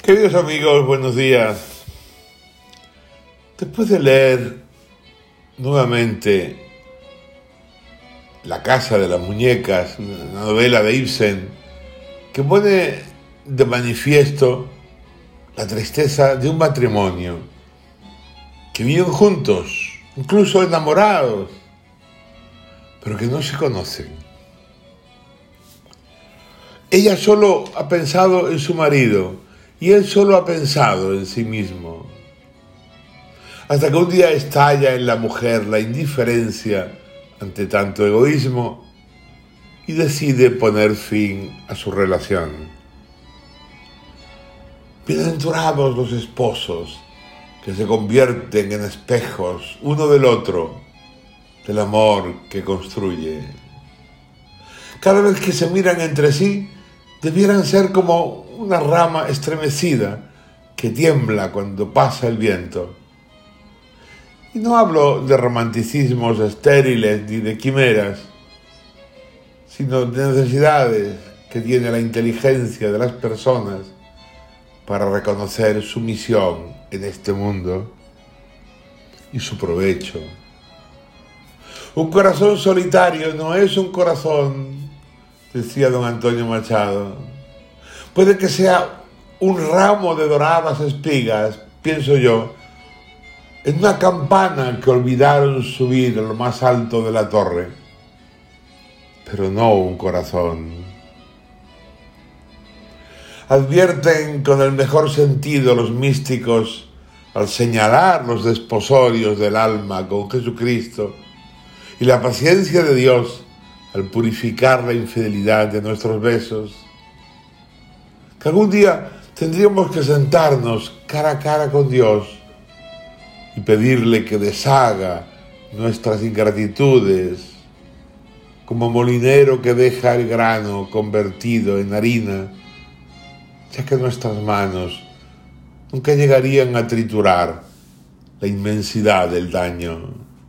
Queridos amigos, buenos días. Después de leer nuevamente La Casa de las Muñecas, una novela de Ibsen, que pone de manifiesto la tristeza de un matrimonio que viven juntos, incluso enamorados, pero que no se conocen. Ella solo ha pensado en su marido y él solo ha pensado en sí mismo. Hasta que un día estalla en la mujer la indiferencia ante tanto egoísmo y decide poner fin a su relación. Bienaventurados los esposos que se convierten en espejos uno del otro, del amor que construye. Cada vez que se miran entre sí, debieran ser como una rama estremecida que tiembla cuando pasa el viento. Y no hablo de romanticismos estériles ni de quimeras, sino de necesidades que tiene la inteligencia de las personas para reconocer su misión en este mundo y su provecho. Un corazón solitario no es un corazón, decía don Antonio Machado. Puede que sea un ramo de doradas espigas, pienso yo, en una campana que olvidaron subir a lo más alto de la torre, pero no un corazón. Advierten con el mejor sentido los místicos al señalar los desposorios del alma con Jesucristo y la paciencia de Dios al purificar la infidelidad de nuestros besos, que algún día tendríamos que sentarnos cara a cara con Dios y pedirle que deshaga nuestras ingratitudes, como molinero que deja el grano convertido en harina, ya que nuestras manos nunca llegarían a triturar la inmensidad del daño.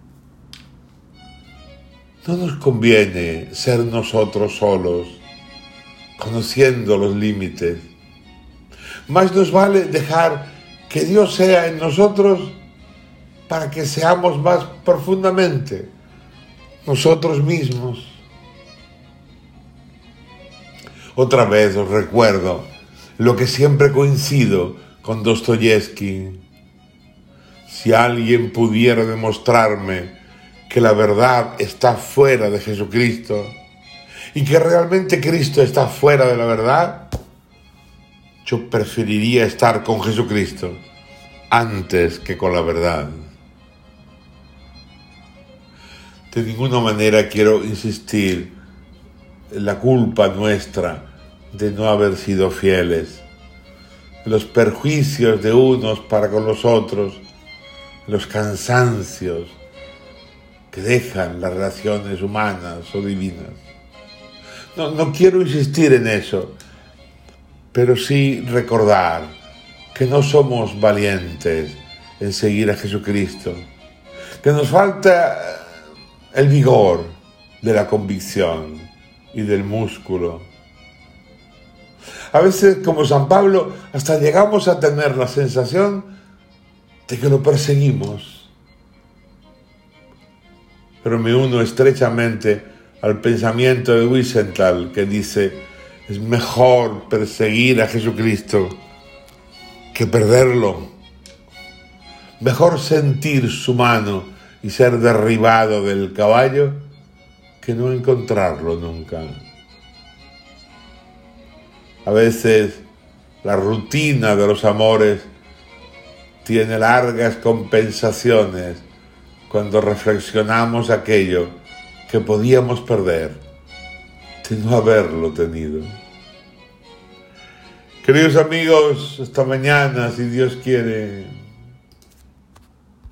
No nos conviene ser nosotros solos, conociendo los límites. Más nos vale dejar que Dios sea en nosotros para que seamos más profundamente nosotros mismos. Otra vez os recuerdo lo que siempre coincido con Dostoyevsky. Si alguien pudiera demostrarme que la verdad está fuera de Jesucristo y que realmente Cristo está fuera de la verdad, yo preferiría estar con Jesucristo antes que con la verdad. De ninguna manera quiero insistir en la culpa nuestra de no haber sido fieles, en los perjuicios de unos para con los otros, en los cansancios que dejan las relaciones humanas o divinas. No quiero insistir en eso, pero sí recordar que no somos valientes en seguir a Jesucristo, que nos falta el vigor de la convicción y del músculo. A veces, como San Pablo, hasta llegamos a tener la sensación de que lo perseguimos. Pero me uno estrechamente al pensamiento de Wiesenthal, que dice: es mejor perseguir a Jesucristo que perderlo. Mejor sentir su mano y ser derribado del caballo que no encontrarlo nunca. A veces la rutina de los amores tiene largas compensaciones cuando reflexionamos aquello que podíamos perder de no haberlo tenido. Queridos amigos, hasta mañana, si Dios quiere.